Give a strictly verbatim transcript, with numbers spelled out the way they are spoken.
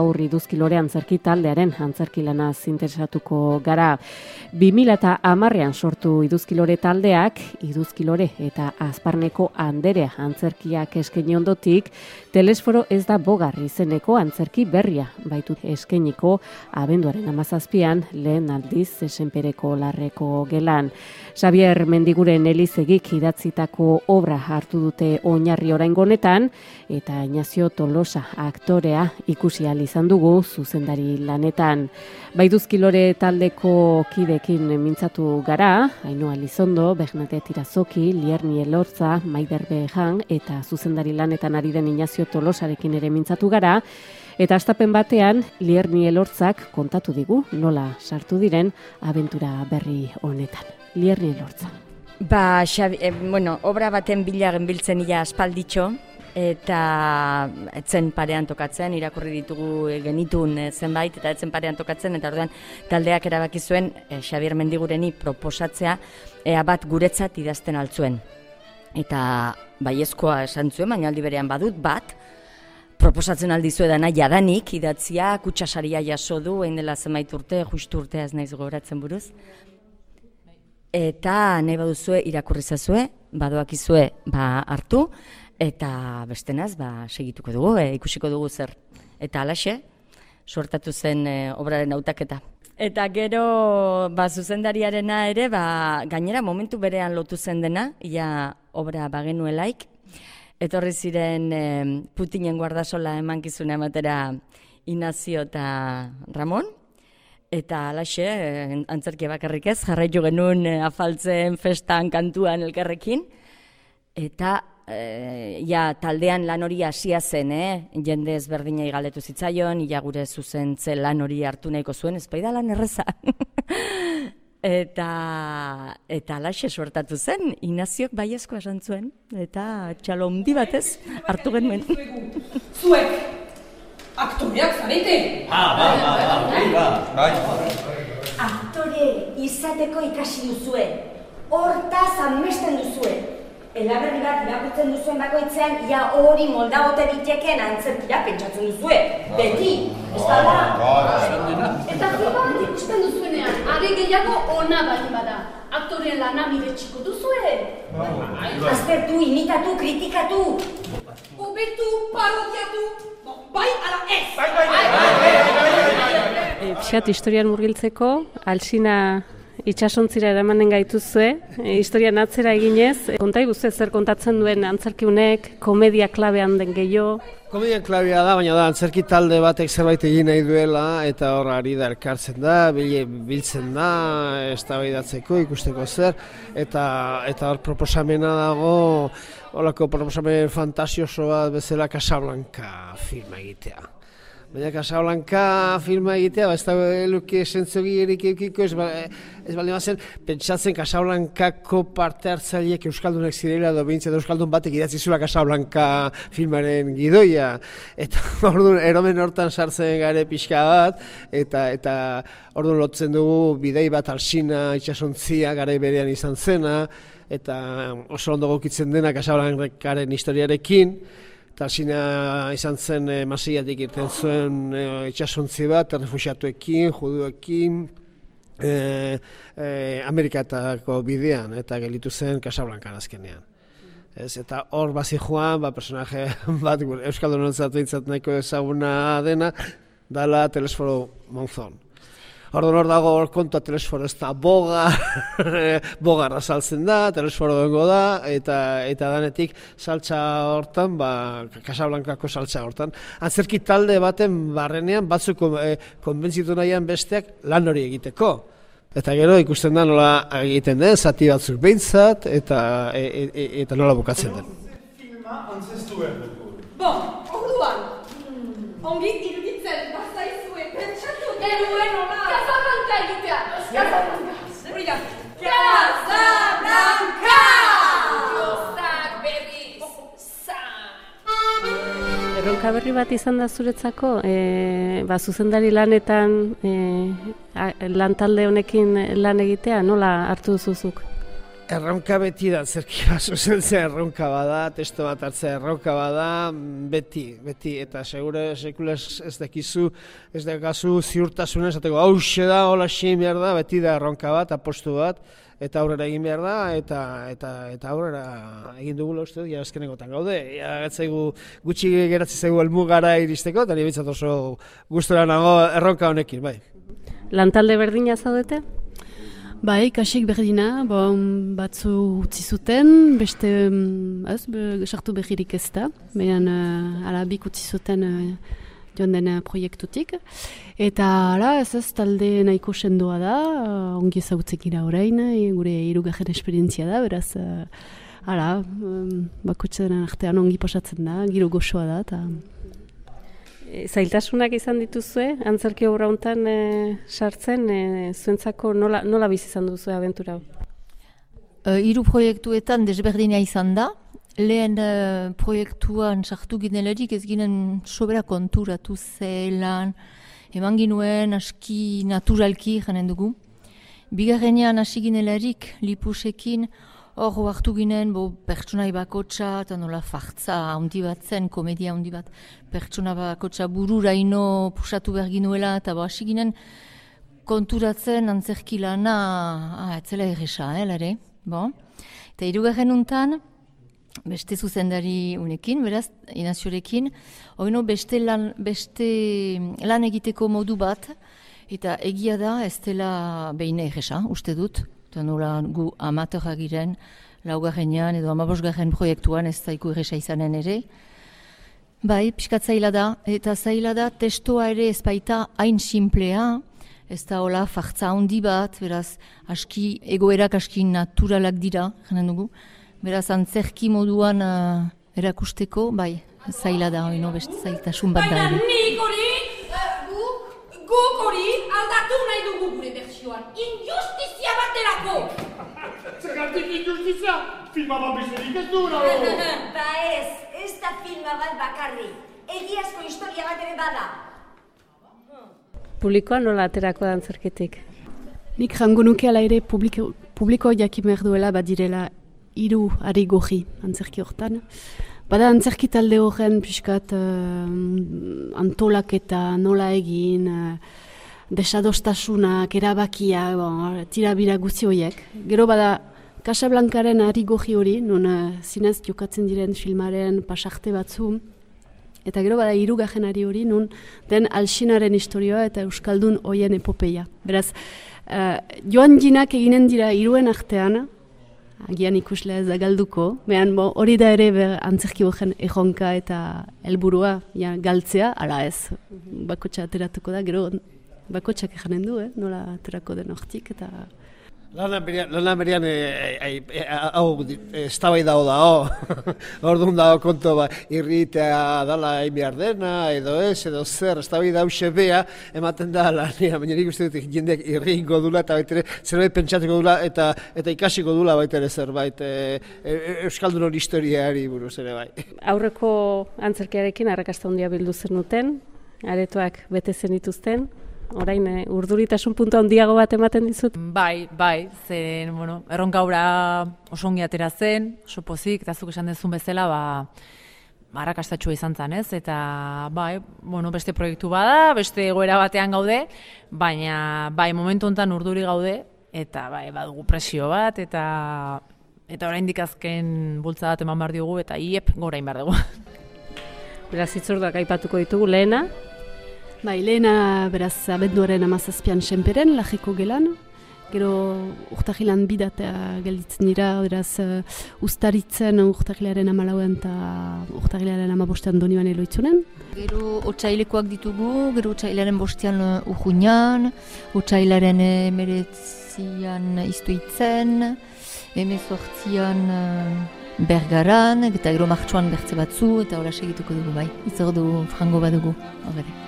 gaur Iduzkilore antzerki taldearen antzerki lanaz interesatuko gara. bi mila hamarrean sortu Iduzkilore taldeak, Iduzkilore eta Azparneko Anderea antzerkiak eskaini ondotik, Telesforo ez da bogar izeneko antzerki berria baitu eskainiko abenduaren hamazazpian lehen aldiz Senpereko Larreko gelan. Xabier Mendiguren Elizegik idatzitako obra hartu dute oinarri oraingo honetan eta Ignacio Tolosa aktorea ikusi ahal izan dugu zuzendari lanetan. Iduzkilore taldeko kidekin mintzatu gara, Ainhoa Lizondo, Bernadette Tirazoki, Lierni Elortza, Maider Behan eta zuzendari lanetan ari den Ignacio Tolosarekin ere mintzatu gara, eta astapen batean Lierni Elortzak kontatu digu nola sartu diren abentura berri honetan. Lierni Elortza. Ba, Xabi, eh, bueno, obra baten bila genbiltzen ia aspalditxo, eta etzen parean tokatzen, irakurri ditugu genitun zenbait, eta etzen parean tokatzen, eta orduan taldeak erabaki zuen eh, Xabier Mendigureni proposatzea, ea bat guretzat idazten altzuen. Eta baiezkoa esan zuen, baina aldi berean badut bat, proposatzen aldizue dana jadanik idatzia, kutsasaria jaso du, egin dela zenbait urte, justu urtea ez naiz gogoratzen buruz. Eta nahi baduzue irakurrizazue, badoakizue ba hartu, eta bestenaz ba segituko dugu, e, ikusiko dugu zer. Eta halaxe, suertatu zen e, obraren hautaketa. Eta gero ba zuzendariarena ere, ba gainera momentu berean lotu zen dena, ia obra bagenuelaik. Etorri ziren e, Putinen guardasola emankizuna ematera Ignacio eta Ramon. Eta halaxe, antzerkia bakarrik ez, jarraitu genuen afaltzen, festan, kantuan elkarrekin. Eta e, ja, taldean lan hori hasia zen, eh? Jende ezberdinei galdetu zitzaion, ia gure zuzentze lan hori hartu nahiko zuen, ezpaida lan erreza. eta eta halaxe suertatu zen, Ignaziok baiezkoa esan zuen, eta txalo handi batez hartu genuen. Zuek! Aktoreak zarete! Ah, ba, ba, ba, ba, ba. Aktore izateko ikasi duzue, hortaz amesten duzue. Elaberri bat irakurtzen duzuen bakoitzean, ia hori moldagote diteken antzerkira pentsatzen duzue. Beti, ez bada? Eta filma bat ikusten duzuenean, are gehiago ona bali bada. Aktoreen lana miretsiko duzue. Aztertu, imitatu, kritikatu. Hobetu, parodiatu. Bai, ala ez! Bai, bai, bai, bai! Pixat, historian murgiltzeko, Alsina itsasontzira eramanen gaituzue, e, historian atzera eginez. Konta iguzue zer kontatzen duen antzerkiunek, komedia klabean den gehiago? Komedia klabea da, baina da antzerki talde batek zerbait egin nahi duela, eta hor ari da elkartzen da, biltzen da, eztabaidatzeko, ikusteko zer, eta eta hor proposamena dago, holako proposamen fantasioso bat bezala Casablanca filma egitea. Baina Casablanca filma egitea, ba, ez da luke sentzogirik eukiko, ez, ba, ez baldin bazen, pentsatzen Casablancako parte hartzaileek euskaldunak zirela, edo behintzat euskaldun batek idatzi zula Casablanca filmaren gidoia, eta orduan eromen hortan sartzen gare pixka bat, eta eta orduan lotzen dugu bidei bat Alsina itsasontzia garai berean izan zena, eta oso ondo gokitzen dena Casablancaren historiarekin. Alsina izan zen e, Masillatik irten zuen e, itsasontzi bat, errefuxiatuekin, juduekin, e, e, Amerikatako bidean, eta gelitu zen Casablancan azkenean. Ez, eta hor bazi joan, ba, personaje bat, euskaldun ontzat behintzat nahiko ezaguna dena, dala Telesforo Monzon. Orduan hor dago hor kontua Telesforo ez da boga, bogarra saltzen da, Telesforo dengo da, eta eta danetik saltza hortan, ba, Casablancako saltza hortan. Antzerki talde baten barrenean batzuk e, konbentzitu nahian besteak lan hori egiteko. Eta gero ikusten da nola egiten den, zati batzuk behintzat, eta, e, e, eta nola bukatzen den. Filma antzestu behar dugu. Bon, orduan, ongi iruditzen bazaizue, pentsatu genuen hola. Casablanca egitea! Casablanca! Hori da! Casablanca! Zak berriz! Zak! Erronka berri bat izan da zuretzako, e, ba, zuzendari lanetan e, lan talde honekin lan egitea, nola hartu duzuzuk? Erronka beti da, antzerkia zuzentzea erronka bada, testo bat hartzea erronka bada, beti, beti, eta segure sekula ez, ez dakizu, ez dakazu ziurtasunez, esateko hauxe da, hola xin behar da, beti da erronka bat, apostu bat, eta aurrera egin behar da, eta eta eta aurrera egin dugula uste dut, ja azkenekotan gaude, ja gatzaigu gutxi geratzen zaigu helmugara iristeko, eta nire bintzat oso gustora nago erronka honekin, bai. Lantalde berdina zaudete? Bai, kasik berdina, bon, batzu utzi zuten, beste, ez, be, sartu behirik ez da, behan uh, alabik utzi zuten uh, joan den proiektutik. Eta ala, ez ez talde nahiko sendoa da, uh, ongi ezagutzek gira orain, gure hirugarren esperientzia da, beraz, uh, ala, um, bakoitzaren artean ongi pasatzen da, giro goxoa da, eta... Zailtasunak izan dituzue, antzerki obra hontan e, sartzen, e, zuentzako nola, nola bizi izan duzue abentura? Uh, hiru proiektuetan desberdina izan da. Lehen uh, proiektuan sartu ginelarik ez ginen sobera konturatu zelan, eman ginuen aski naturalki janen dugu. Bigarrenean hasi ginelarik lipusekin, hor hartu ginen, bo, pertsonai bakotxa, eta nola fartza handi bat zen, komedia handi bat, pertsona bakotxa bururaino pusatu behar ginuela, eta bo, hasi ginen konturatzen antzerki lana, ah, etzela erresa, eh, lare, bo. Eta hirugarren untan, beste zuzendari unekin, beraz, Inaziorekin, oino beste lan, beste lan egiteko modu bat, eta egia da, ez dela behin erresa, uste dut, eta nola gu amatorra giren, laugarrenean edo amabosgarren proiektuan ez daiku erresa izanen ere. Bai, pixkat zaila da, eta zaila da testoa ere ez baita hain simplea, ez da hola fartza handi bat, beraz aski, egoerak aski naturalak dira, janen dugu. Beraz antzerki moduan uh, erakusteko, bai, zaila da, oino beste zailtasun bat da ere. Baina nik hori, guk, guk hori aldatu nahi dugu gure bertsioan. Injustizia baterako! Zergatik injustizia? Filma bat besterik ez du, nago! Ba ez, ez da filma bat bakarri. Egiazko historia bat ere bada. Publikoa nola aterako da antzerkitik? Nik jango nuke ala ere publiko, publiko jakin behar duela badirela hiru ari goji antzerki hortan. Bada antzerki talde horren pixkat uh, antolaketa nola egin, uh, desadostasunak, erabakia, bon, tirabira guzi horiek. Gero bada Casablancaren ari goji hori, non uh, zinez jokatzen diren filmaren pasarte batzu. Eta gero bada hirugarren ari hori, non den Alxinaren historioa eta Euskaldun hoien epopeia. Beraz, uh, joan jinak eginen dira hiruen artean, agian ikuslea ez da galduko, behan hori da ere ber, antzerki horren erronka eta helburua ja, galtzea, ala ez, bakotxa ateratuko da, gero bakotxak ejanen du, eh? Nola aterako den hortik, eta... Lana berian, hau, ez tabai dago da, orduan dago konto ba, irritea dala egin behar dena, edo ez, edo zer, ez tabai da hause bea, ematen da lania, baina nik uste dut jendeak irringo dula, eta baitere zerbait pentsatuko dula, eta eta ikasiko dula baitere zerbait, e, e, Euskaldunon historiari buruz ere bai. Aurreko antzerkiarekin arrakasta handia bildu zenuten, aretoak bete zen dituzten, orain eh, urduritasun puntu handiago bat ematen dizut? Bai, bai, zen, bueno, erronka hura oso ongi atera zen, oso pozik, eta zuk esan dezun bezala, ba, arrakastatxua izan zen, ez? Eta, bai, bueno, beste proiektu bada, beste egoera batean gaude, baina, bai, momentu honetan urduri gaude, eta, bai, badugu presio bat, eta, eta oraindik azken bultza bat eman behar diogu, eta iep, gorain behar dugu. Beraz, itzorduak aipatuko ditugu, lehena? Bai, lehena beraz abenduaren amazazpian senperen, lajeko gelan. Gero urtahilan bidatea gelditzen dira, beraz uh, ustaritzen urtahilaren amalauan eta urtahilaren amabostean Donibane Loitzunen. Gero otsailekoak ditugu, gero otsailaren bostean uh, Urruñan, otsailaren emeretzian Iztuitzen, emezortzian uh, Bergaran, eta gero martxuan bertze batzu, eta hola segituko dugu bai. Itzordu frango badugu, horre.